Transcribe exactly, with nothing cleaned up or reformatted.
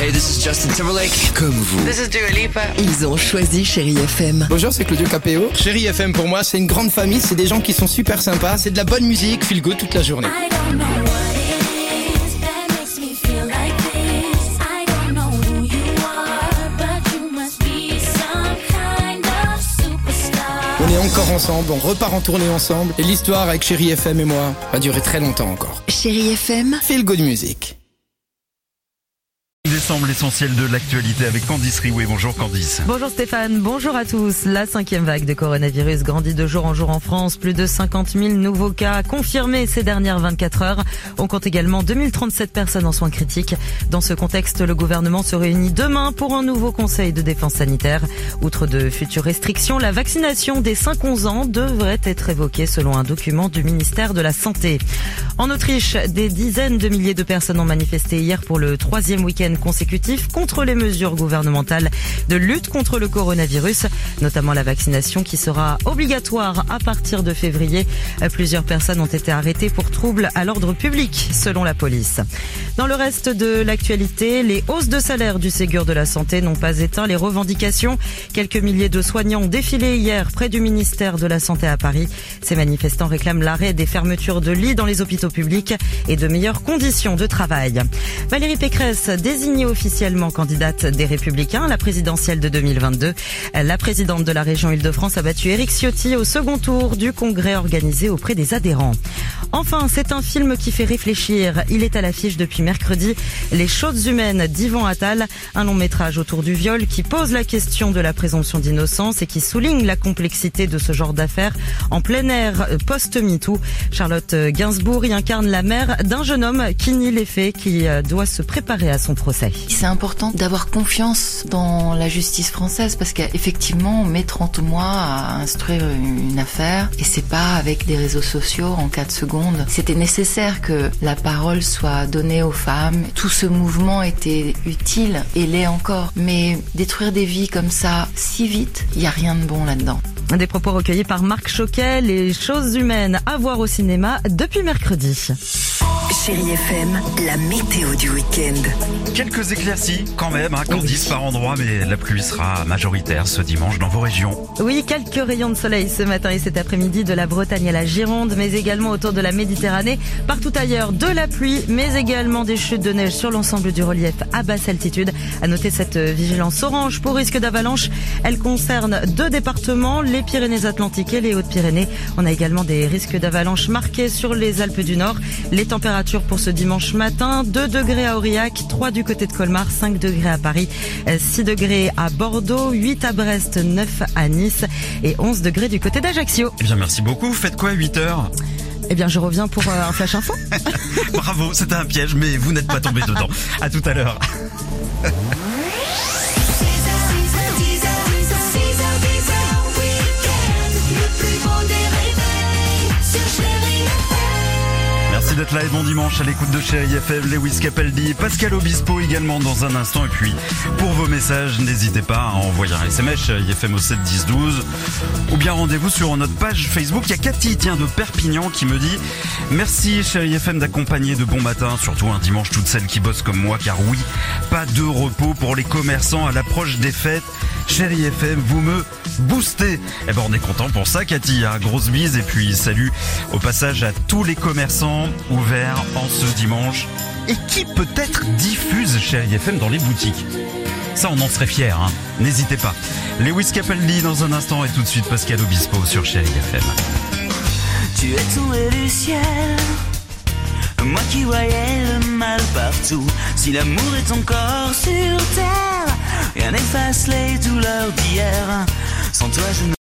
Hey, this is Justin Timberlake. Comme vous. This is Dua Lipa. Ils ont choisi Chérie F M. Bonjour, c'est Claudio Capéo. Chérie F M pour moi, c'est une grande famille, c'est des gens qui sont super sympas, c'est de la bonne musique, feel good toute la journée. On est encore ensemble, on repart en tournée ensemble, et l'histoire avec Chérie F M et moi va durer très longtemps encore. Chérie F M. Feel good music. Décembre, l'essentiel de l'actualité avec Candice Riouet. Bonjour Candice. Bonjour Stéphane, bonjour à tous. La cinquième vague de coronavirus grandit de jour en jour en France. Plus de cinquante mille nouveaux cas confirmés ces dernières vingt-quatre heures. On compte également deux mille trente-sept personnes en soins critiques. Dans ce contexte, le gouvernement se réunit demain pour un nouveau conseil de défense sanitaire. Outre de futures restrictions, la vaccination des cinq à onze ans devrait être évoquée selon un document du ministère de la Santé. En Autriche, des dizaines de milliers de personnes ont manifesté hier pour le troisième week-end consécutif contre les mesures gouvernementales de lutte contre le coronavirus, notamment la vaccination qui sera obligatoire à partir de février. Plusieurs personnes ont été arrêtées pour troubles à l'ordre public, selon la police. Dans le reste de l'actualité, les hausses de salaire du Ségur de la Santé n'ont pas éteint les revendications. Quelques milliers de soignants ont défilé hier près du ministère de la Santé à Paris. Ces manifestants réclament l'arrêt des fermetures de lits dans les hôpitaux publics et de meilleures conditions de travail. Valérie Pécresse, désignée officiellement candidate des Républicains à la présidentielle de deux mille vingt-deux. La présidente de la région Île-de-France a battu Éric Ciotti au second tour du congrès organisé auprès des adhérents. Enfin, c'est un film qui fait réfléchir. Il est à l'affiche depuis mercredi. Les choses humaines d'Yvan Attal, un long métrage autour du viol qui pose la question de la présomption d'innocence et qui souligne la complexité de ce genre d'affaires en plein air post-MeToo. Charlotte Gainsbourg y incarne la mère d'un jeune homme qui nie les faits, qui doit se préparer à son procès. C'est important d'avoir confiance dans la justice française parce qu'effectivement, on met trente mois à instruire une affaire et c'est pas avec des réseaux sociaux en quatre secondes. C'était nécessaire que la parole soit donnée aux femmes. Tout ce mouvement était utile et l'est encore. Mais détruire des vies comme ça, si vite, il n'y a rien de bon là-dedans. Des propos recueillis par Marc Choquet, les choses humaines à voir au cinéma depuis mercredi. Chérie F M, la météo du week-end. Quelques éclaircies quand même, hein, Candice par endroit, mais la pluie sera majoritaire ce dimanche dans vos régions. Oui, quelques rayons de soleil ce matin et cet après-midi de la Bretagne à la Gironde, mais également autour de la Méditerranée. Partout ailleurs, de la pluie, mais également des chutes de neige sur l'ensemble du relief à basse altitude. À noter cette vigilance orange pour risque d'avalanche. Elle concerne deux départements, les Pyrénées-Atlantiques et les Hautes-Pyrénées. On a également des risques d'avalanche marqués sur les Alpes du Nord. Les températures pour ce dimanche matin, deux degrés à Aurillac, trois du côté de Colmar, cinq degrés à Paris, six degrés à Bordeaux, huit à Brest, neuf à Nice et onze degrés du côté d'Ajaccio. Eh bien merci beaucoup, faites quoi à huit heures? Eh bien je reviens pour euh, un flash info. Bravo, c'était un piège mais vous n'êtes pas tombé dedans. À tout à l'heure. Merci d'être là et bon dimanche à l'écoute de Chérie F M, Lewis Capaldi, Pascal Obispo également dans un instant. Et puis pour vos messages, n'hésitez pas à envoyer un S M S Chérie F M au sept dix douze ou bien rendez-vous sur notre page Facebook. Il y a Cathy, tiens, de Perpignan qui me dit « Merci Chérie F M d'accompagner de bon matin, surtout un dimanche toutes celles qui bossent comme moi, car oui, pas de repos pour les commerçants à l'approche des fêtes. Chérie F M, vous me boostez !» Eh ben on est content pour ça Cathy, hein. Grosse bise et puis salut au passage à tous les commerçants ouverts en ce dimanche et qui peut-être diffuse Chérie F M dans les boutiques. Ça on en serait fiers, hein. N'hésitez pas. Lewis Capaldi dans un instant et tout de suite Pascal Obispo sur Chérie F M. Tu es tombé du ciel, moi qui voyais le mal partout. Si l'amour est encore sur terre, rien n'efface les douleurs d'hier. Sans toi je ne